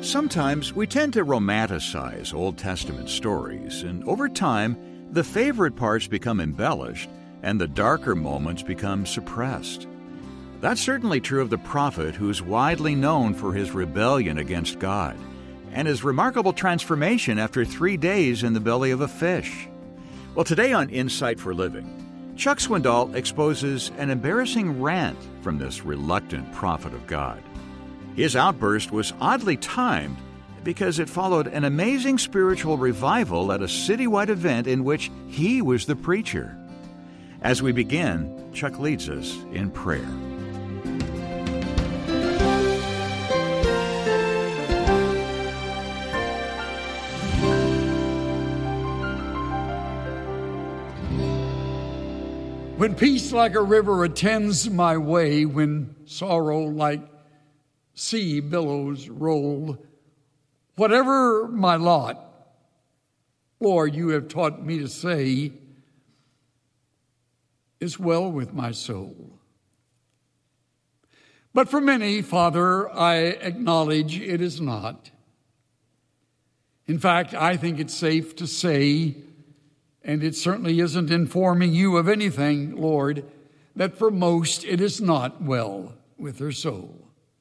Sometimes we tend to romanticize Old Testament stories, and over time, the favorite parts become embellished and the darker moments become suppressed. That's certainly true of the prophet who's widely known for his rebellion against God and his remarkable transformation after 3 days in the belly of a fish. Well, today on Insight for Living, Chuck Swindoll exposes an embarrassing rant from this reluctant prophet of God. His outburst was oddly timed because it followed an amazing spiritual revival at a citywide event in which he was the preacher. As we begin, Chuck leads us in prayer. When peace like a river attends my way, when sorrow like sea billows roll, whatever my lot, Lord, you have taught me to say, is well with my soul. But for many, Father, I acknowledge it is not. In fact, I think it's safe to say, and it certainly isn't informing you of anything, Lord, that for most it is not well with their soul.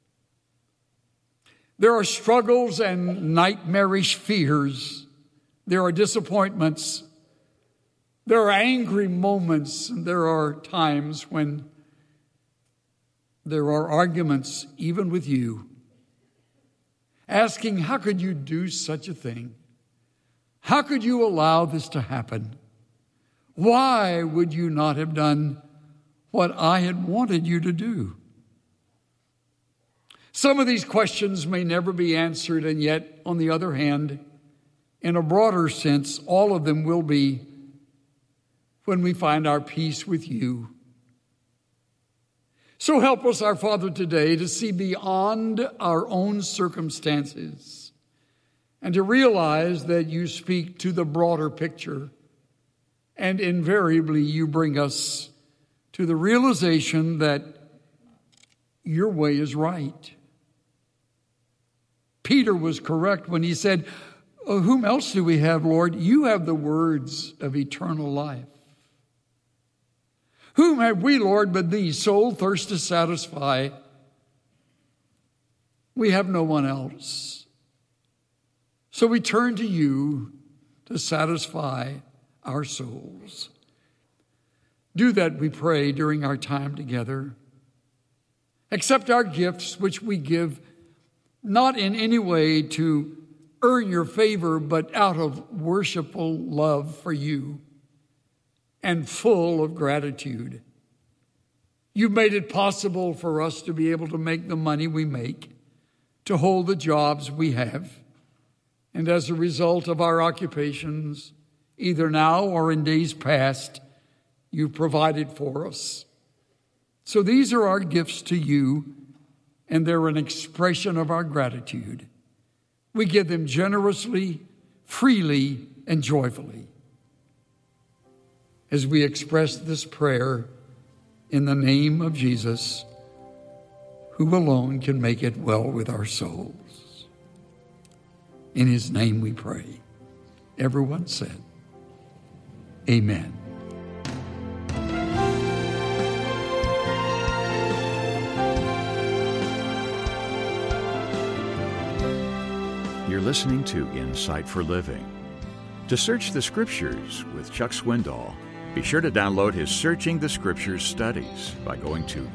There are struggles and nightmarish fears. There are disappointments. There are angry moments. And there are times when there are arguments, even with you, asking, how could you do such a thing? How could you allow this to happen? Why would you not have done what I had wanted you to do? Some of these questions may never be answered, and yet, on the other hand, in a broader sense, all of them will be when we find our peace with you. So help us, our Father, today to see beyond our own circumstances and to realize that you speak to the broader picture, and invariably you bring us to the realization that your way is right. Peter was correct when he said, whom else do we have, Lord? You have the words of eternal life. Whom have we, Lord, but thee? Soul thirst to satisfy. We have no one else. So we turn to you to satisfy our souls. Do that, we pray, during our time together. Accept our gifts, which we give not in any way to earn your favor, but out of worshipful love for you and full of gratitude. You've made it possible for us to be able to make the money we make, to hold the jobs we have, and as a result of our occupations, either now or in days past, you've provided for us. So these are our gifts to you, and they're an expression of our gratitude. We give them generously, freely, and joyfully as we express this prayer in the name of Jesus, who alone can make it well with our souls. In his name we pray. Everyone said, amen. You're listening to Insight for Living. To search the Scriptures with Chuck Swindoll, be sure to download his Searching the Scriptures studies by going to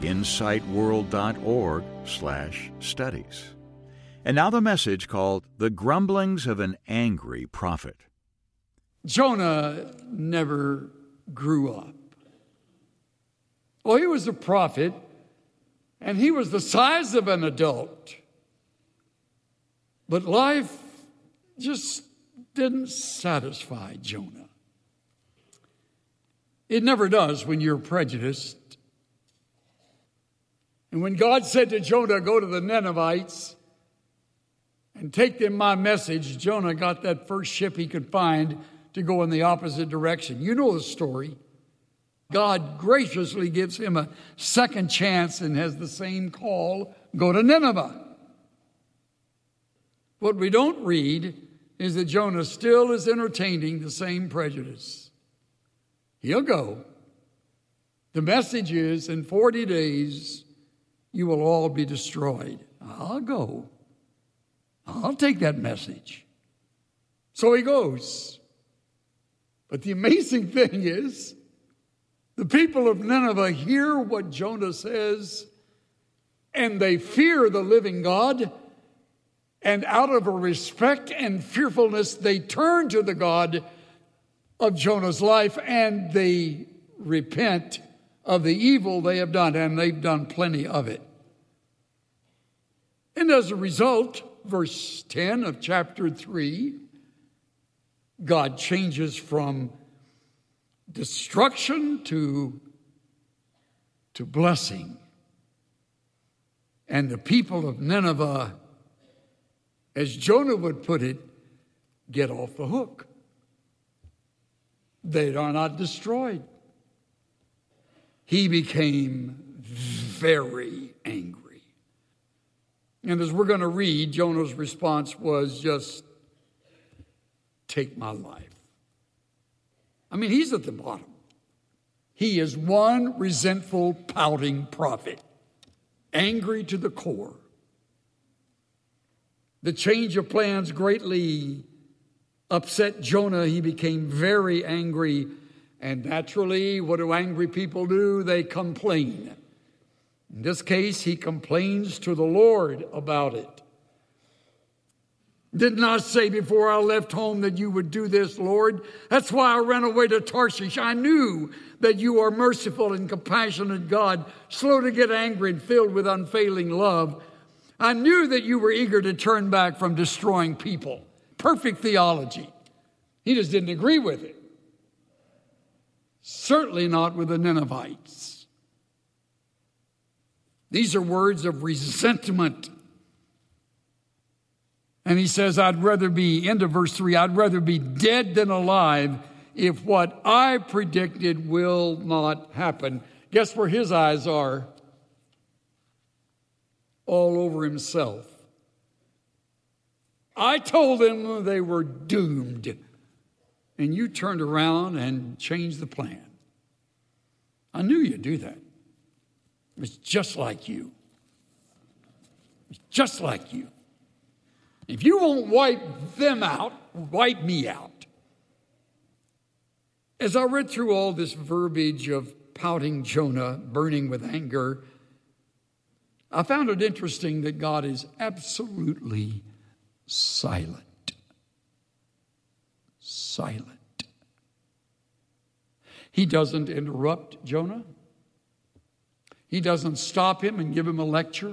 insightworld.org/studies. And now the message called The Grumblings of an Angry Prophet. Jonah never grew up. Well, he was a prophet, and he was the size of an adult. But life just didn't satisfy Jonah. It never does when you're prejudiced. And when God said to Jonah, go to the Ninevites and take them my message, Jonah got that first ship he could find to go in the opposite direction. You know the story. God graciously gives him a second chance and has the same call, go to Nineveh. What we don't read is that Jonah still is entertaining the same prejudice. He'll go. The message is, in 40 days, you will all be destroyed. I'll go. I'll take that message. So he goes. But the amazing thing is, the people of Nineveh hear what Jonah says, and they fear the living God, and out of a respect and fearfulness, they turn to the God of Jonah's life, and they repent of the evil they have done, and they've done plenty of it. And as a result, verse 10 of chapter 3, God changes from destruction to blessing. And the people of Nineveh, as Jonah would put it, get off the hook. They are not destroyed. He became very angry. And as we're going to read, Jonah's response was just, take my life. I mean, he's at the bottom. He is one resentful, pouting prophet, angry to the core. The change of plans greatly upset Jonah. He became very angry. And naturally, what do angry people do? They complain. In this case, he complains to the Lord about it. Did not say before I left home that you would do this, Lord. That's why I ran away to Tarshish. I knew that you are merciful and compassionate God, slow to get angry and filled with unfailing love. I knew that you were eager to turn back from destroying people. Perfect theology. He just didn't agree with it. Certainly not with the Ninevites. These are words of resentment. And he says, I'd rather be, into verse 3, I'd rather be dead than alive if what I predicted will not happen. Guess where his eyes are? All over himself. I told them they were doomed. And you turned around and changed the plan. I knew you'd do that. It's just like you. It's just like you. If you won't wipe them out, wipe me out. As I read through all this verbiage of pouting Jonah, burning with anger, I found it interesting that God is absolutely silent. Silent. He doesn't interrupt Jonah. He doesn't stop him and give him a lecture.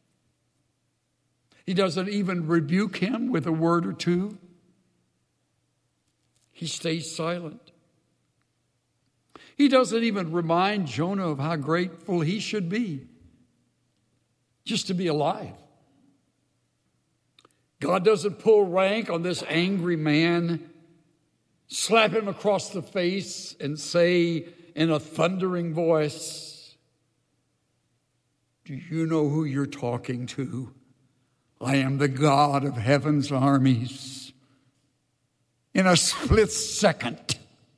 He doesn't even rebuke him with a word or two. He stays silent. He doesn't even remind Jonah of how grateful he should be just to be alive. God doesn't pull rank on this angry man, slap him across the face and say in a thundering voice, do you know who you're talking to? I am the God of heaven's armies. In a split second,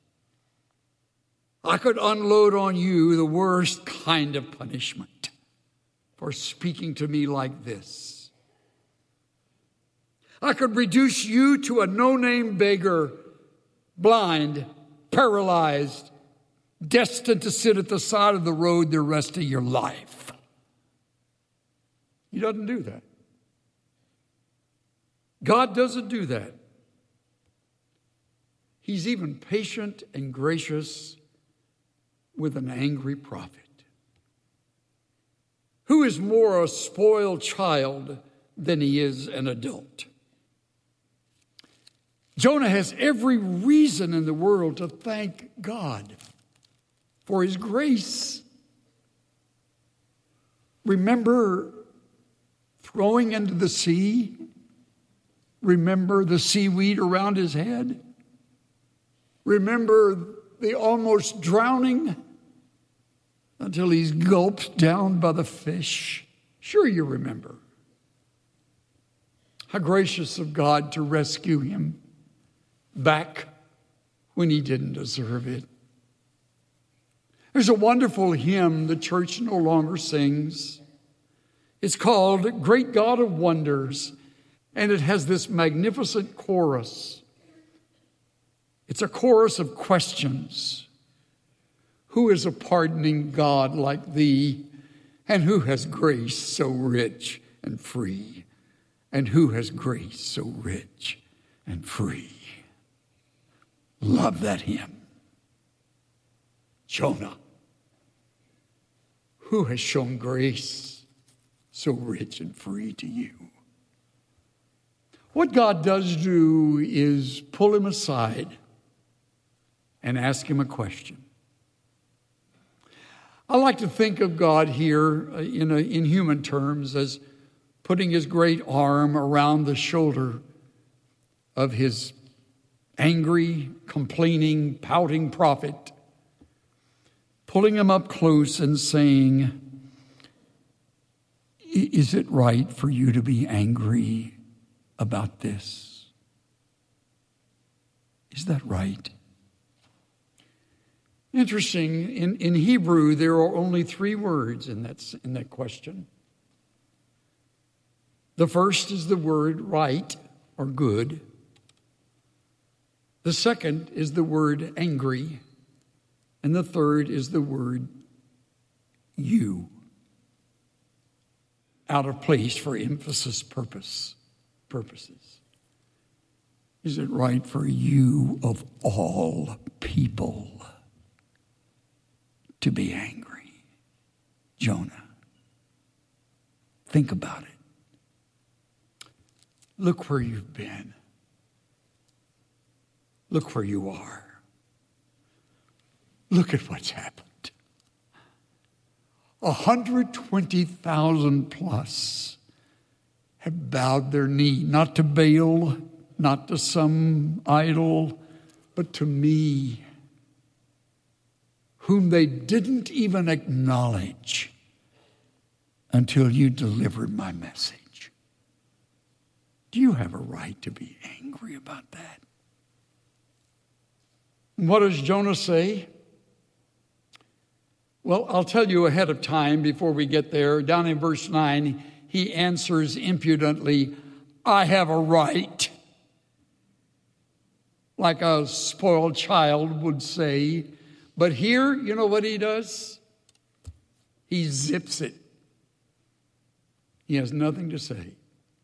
I could unload on you the worst kind of punishment for speaking to me like this. I could reduce you to a no-name beggar, blind, paralyzed, destined to sit at the side of the road the rest of your life. He doesn't do that. God doesn't do that. He's even patient and gracious with an angry prophet. Who is more a spoiled child than he is an adult? Jonah has every reason in the world to thank God for his grace. Remember throwing into the sea? Remember the seaweed around his head? Remember the almost drowning until he's gulped down by the fish? Sure you remember. How gracious of God to rescue him back when he didn't deserve it. There's a wonderful hymn the church no longer sings. It's called Great God of Wonders, and it has this magnificent chorus. It's a chorus of questions. Who is a pardoning God like thee? And who has grace so rich and free? And who has grace so rich and free? Love that hymn. Jonah, who has shown grace so rich and free to you? What God does do is pull him aside and ask him a question. I like to think of God here in human terms as putting his great arm around the shoulder of his angry, complaining, pouting prophet, pulling him up close and saying, is it right for you to be angry about this? Is that right? Interesting, in Hebrew, there are only 3 words in that question. The first is the word right or good. The second is the word angry. And the third is the word you. Out of place for emphasis purposes. Is it right for you of all people to be angry? Jonah, think about it. Look where you've been. Look where you are. Look at what's happened. 120,000 plus have bowed their knee, not to Baal, not to some idol, but to me, whom they didn't even acknowledge until you delivered my message. Do you have a right to be angry about that? And what does Jonah say? Well, I'll tell you ahead of time before we get there. Down in verse 9, he answers impudently, I have a right. Like a spoiled child would say. But here, you know what he does? He zips it. He has nothing to say.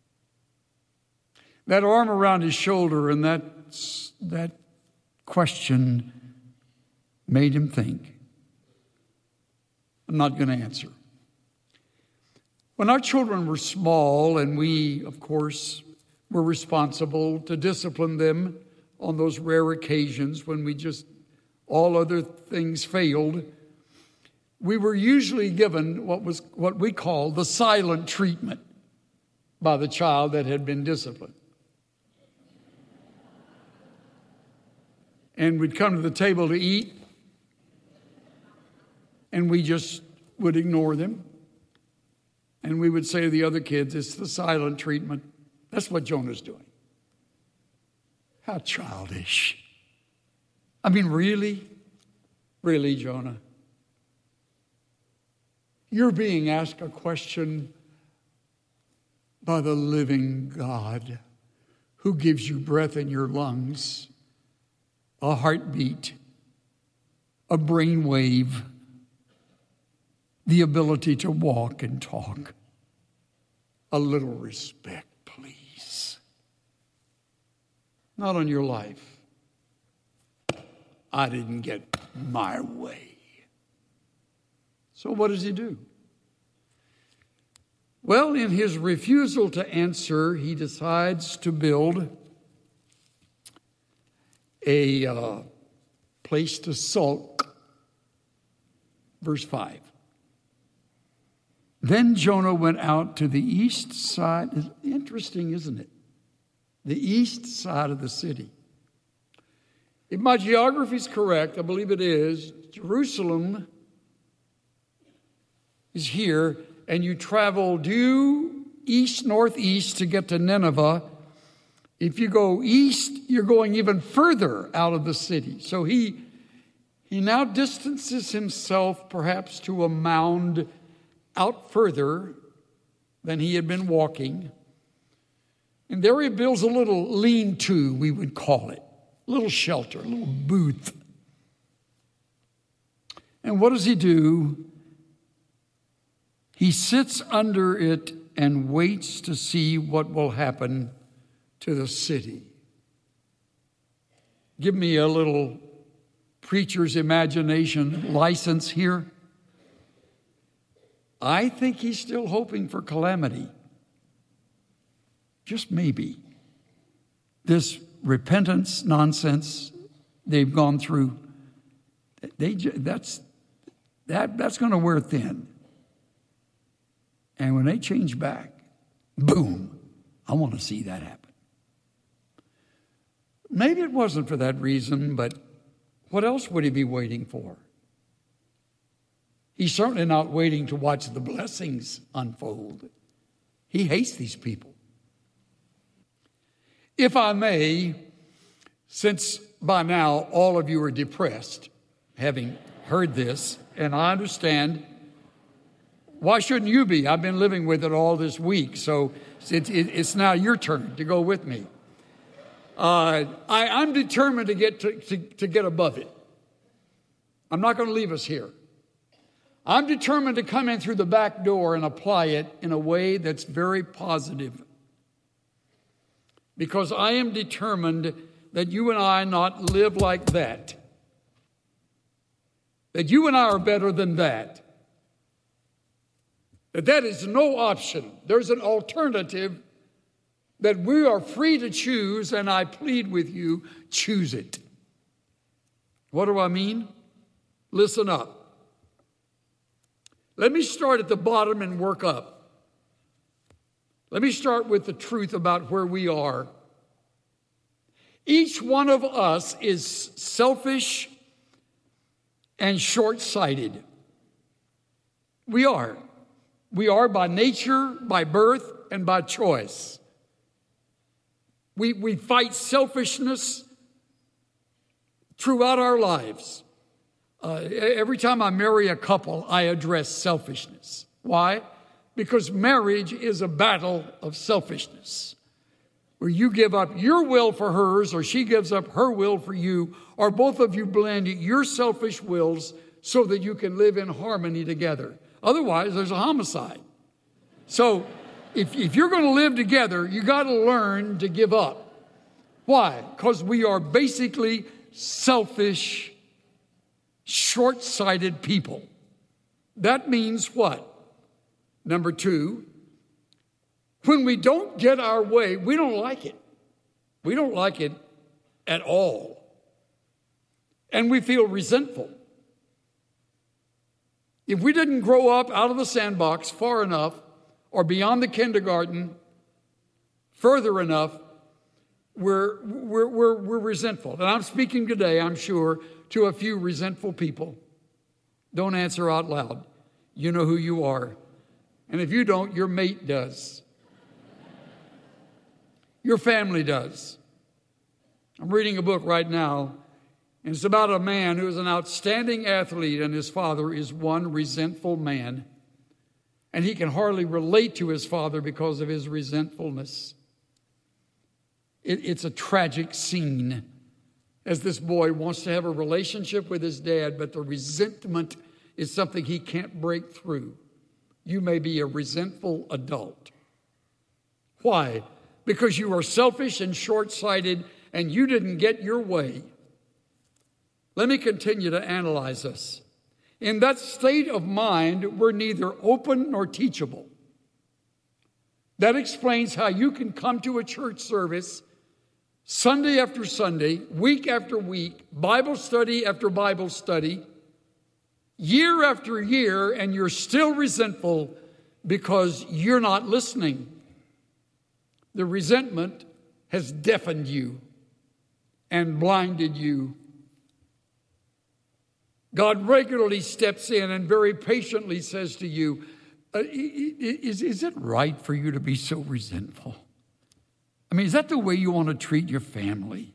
That arm around his shoulder and that question made him think. I'm not going to answer. When our children were small, and we, of course, were responsible to discipline them on those rare occasions when all other things failed, we were usually given what we call the silent treatment by the child that had been disciplined. And we'd come to the table to eat, and we just would ignore them. And we would say to the other kids, it's the silent treatment. That's what Jonah's doing. How childish. I mean, really? Really, Jonah? You're being asked a question by the living God who gives you breath in your lungs, a heartbeat, a brain wave, the ability to walk and talk. A little respect, please. Not on your life. I didn't get my way. So what does he do? Well, in his refusal to answer, he decides to build a place to sulk. Verse 5. Then Jonah went out to the east side. It's interesting, isn't it? The east side of the city. If my geography is correct, I believe it is, Jerusalem is here, and you travel due east-northeast to get to Nineveh. If you go east, you're going even further out of the city. So he now distances himself perhaps to a mound out further than he had been walking. And there he builds a little lean-to, we would call it, a little shelter, a little booth. And what does he do? He sits under it and waits to see what will happen to the city. Give me a little preacher's imagination license here. I think he's still hoping for calamity. Just maybe. This repentance nonsense they've gone through, that's going to wear thin. And when they change back, boom, I want to see that happen. Maybe it wasn't for that reason, but what else would he be waiting for? He's certainly not waiting to watch the blessings unfold. He hates these people. If I may, since by now all of you are depressed, having heard this, and I understand, why shouldn't you be? I've been living with it all this week, so it's now your turn to go with me. I'm determined to get above it. I'm not going to leave us here. I'm determined to come in through the back door and apply it in a way that's very positive. Because I am determined that you and I not live like that. That you and I are better than that. That is no option. There's an alternative that we are free to choose, and I plead with you, choose it. What do I mean? Listen up. Let me start at the bottom and work up. Let me start with the truth about where we are. Each one of us is selfish and short-sighted. We are. We are by nature, by birth, and by choice. We fight selfishness throughout our lives. Every time I marry a couple, I address selfishness. Why? Because marriage is a battle of selfishness, where you give up your will for hers, or she gives up her will for you, or both of you blend your selfish wills so that you can live in harmony together. Otherwise, there's a homicide. So if you're going to live together, you got to learn to give up. Why? Because we are basically selfish, short-sighted people. That means what? Number two, when we don't get our way, we don't like it. We don't like it at all. And we feel resentful. If we didn't grow up out of the sandbox far enough, or beyond the kindergarten, further enough, we're resentful. And I'm speaking today, I'm sure, to a few resentful people. Don't answer out loud. You know who you are. And if you don't, your mate does. Your family does. I'm reading a book right now, and it's about a man who is an outstanding athlete, and his father is one resentful man. And he can hardly relate to his father because of his resentfulness. It's a tragic scene as this boy wants to have a relationship with his dad, but the resentment is something he can't break through. You may be a resentful adult. Why? Because you are selfish and short-sighted and you didn't get your way. Let me continue to analyze us. In that state of mind, we're neither open nor teachable. That explains how you can come to a church service Sunday after Sunday, week after week, Bible study after Bible study, year after year, and you're still resentful because you're not listening. The resentment has deafened you and blinded you. God regularly steps in and very patiently says to you, Is it right for you to be so resentful? I mean, is that the way you want to treat your family?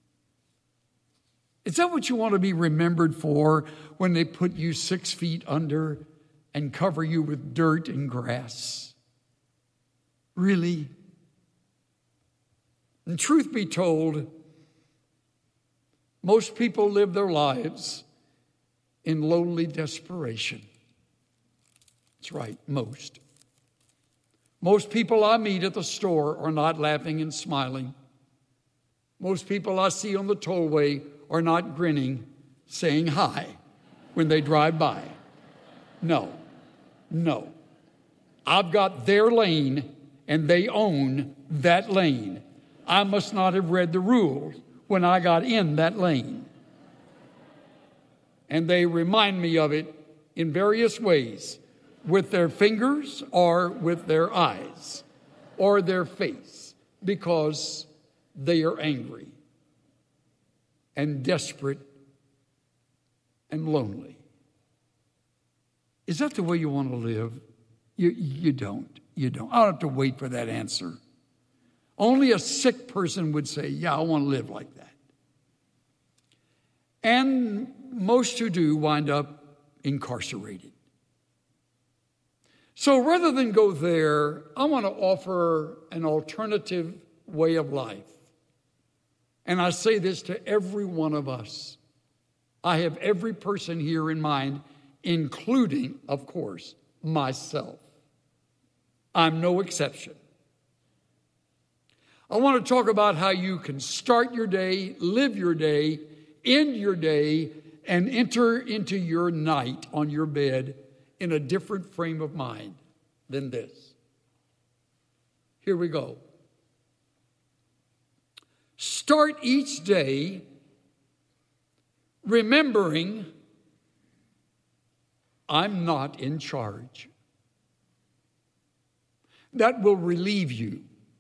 Is that what you want to be remembered for when they put you 6 feet under and cover you with dirt and grass? Really? And truth be told, most people live their lives in lonely desperation. That's right, most. Most people I meet at the store are not laughing and smiling. Most people I see on the tollway are not grinning, saying hi when they drive by. No. I've got their lane, and they own that lane. I must not have read the rules when I got in that lane. And they remind me of it in various ways, with their fingers or with their eyes or their face, because they are angry and desperate and lonely. Is that the way you want to live? You don't. I don't have to wait for that answer. Only a sick person would say, yeah, I want to live like that. And most who do wind up incarcerated. So rather than go there, I want to offer an alternative way of life. And I say this to every one of us. I have every person here in mind, including, of course, myself. I'm no exception. I want to talk about how you can start your day, live your day, end your day, and enter into your night on your bed in a different frame of mind than this. Here we go. Start each day remembering I'm not in charge. That will relieve you.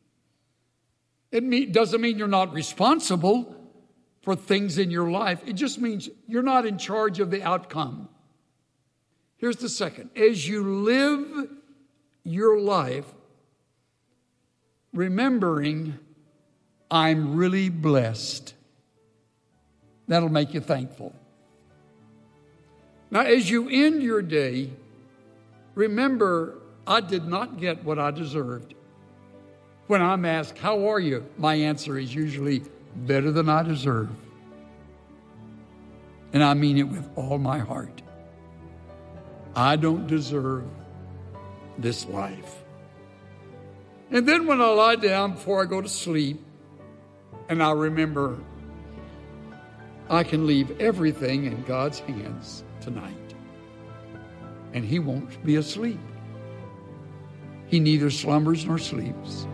It doesn't mean you're not responsible for things in your life. It just means you're not in charge of the outcome. Here's the second. As you live your life, remembering I'm really blessed, that'll make you thankful. Now, as you end your day, remember I did not get what I deserved. When I'm asked, how are you? My answer is usually better than I deserve. And I mean it with all my heart. I don't deserve this life. And then when I lie down before I go to sleep, and I remember I can leave everything in God's hands tonight. And He won't be asleep. He neither slumbers nor sleeps.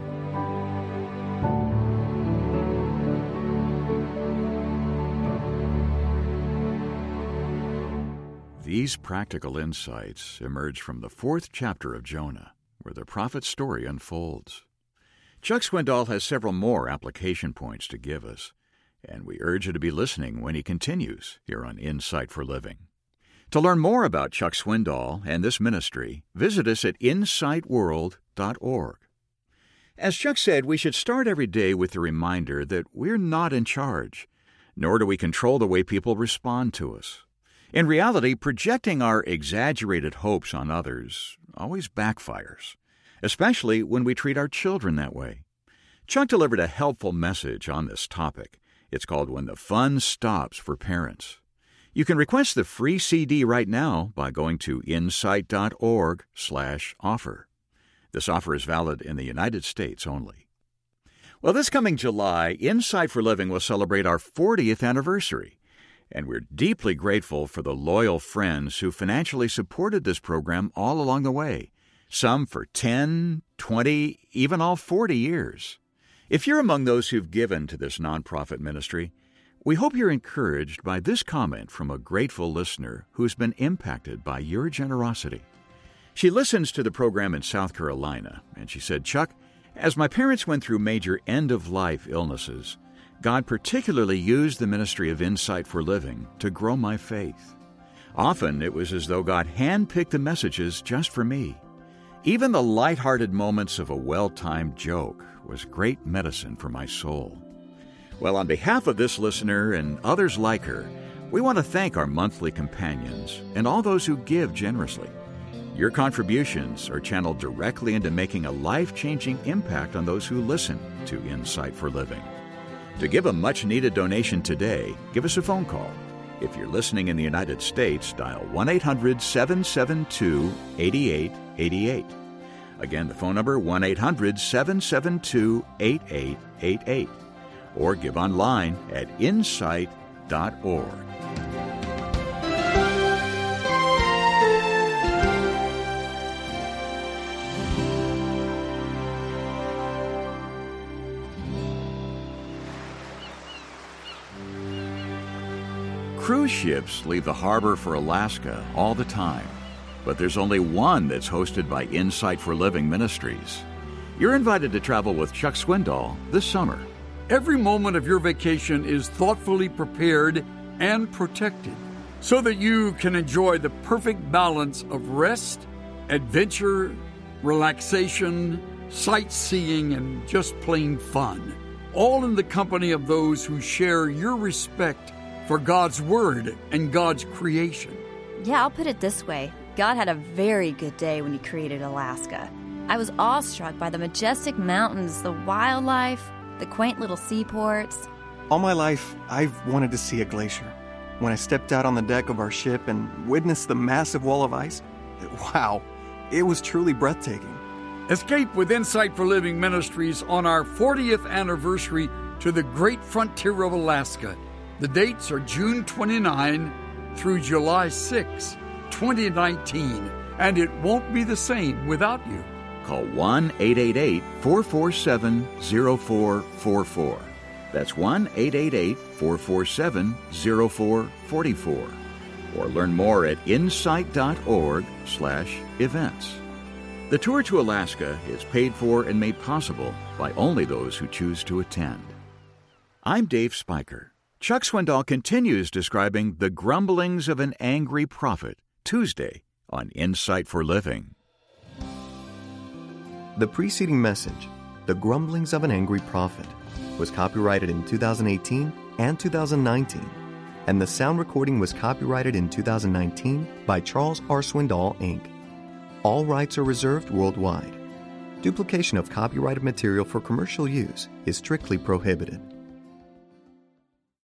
These practical insights emerge from the 4th chapter of Jonah, where the prophet's story unfolds. Chuck Swindoll has several more application points to give us, and we urge you to be listening when he continues here on Insight for Living. To learn more about Chuck Swindoll and this ministry, visit us at insightworld.org. As Chuck said, we should start every day with the reminder that we're not in charge, nor do we control the way people respond to us. In reality, projecting our exaggerated hopes on others always backfires, especially when we treat our children that way. Chuck delivered a helpful message on this topic. It's called When the Fun Stops for Parents. You can request the free CD right now by going to insight.org/offer. This offer is valid in the United States only. Well, this coming July, Insight for Living will celebrate our 40th anniversary. And we're deeply grateful for the loyal friends who financially supported this program all along the way, some for 10, 20, even all 40 years. If you're among those who've given to this nonprofit ministry, we hope you're encouraged by this comment from a grateful listener who's been impacted by your generosity. She listens to the program in South Carolina, and she said, Chuck, as my parents went through major end-of-life illnesses, God particularly used the ministry of Insight for Living to grow my faith. Often it was as though God handpicked the messages just for me. Even the light-hearted moments of a well-timed joke was great medicine for my soul. Well, on behalf of this listener and others like her, we want to thank our monthly companions and all those who give generously. Your contributions are channeled directly into making a life-changing impact on those who listen to Insight for Living. To give a much-needed donation today, give us a phone call. If you're listening in the United States, dial 1-800-772-8888. Again, the phone number, 1-800-772-8888. Or give online at insight.org. Cruise ships leave the harbor for Alaska all the time, but there's only one that's hosted by Insight for Living Ministries. You're invited to travel with Chuck Swindoll this summer. Every moment of your vacation is thoughtfully prepared and protected so that you can enjoy the perfect balance of rest, adventure, relaxation, sightseeing, and just plain fun, all in the company of those who share your respect for God's Word and God's creation. Yeah, I'll put it this way. God had a very good day when He created Alaska. I was awestruck by the majestic mountains, the wildlife, the quaint little seaports. All my life, I've wanted to see a glacier. When I stepped out on the deck of our ship and witnessed the massive wall of ice, wow, it was truly breathtaking. Escape with Insight for Living Ministries on our 40th anniversary to the great frontier of Alaska. The dates are June 29 through July 6, 2019, and it won't be the same without you. Call 1-888-447-0444. That's 1-888-447-0444. Or learn more at insight.org/events. The tour to Alaska is paid for and made possible by only those who choose to attend. I'm Dave Spiker. Chuck Swindoll continues describing the grumblings of an angry prophet, Tuesday on Insight for Living. The preceding message, The Grumblings of an Angry Prophet, was copyrighted in 2018 and 2019, and the sound recording was copyrighted in 2019 by Charles R. Swindoll, Inc. All rights are reserved worldwide. Duplication of copyrighted material for commercial use is strictly prohibited.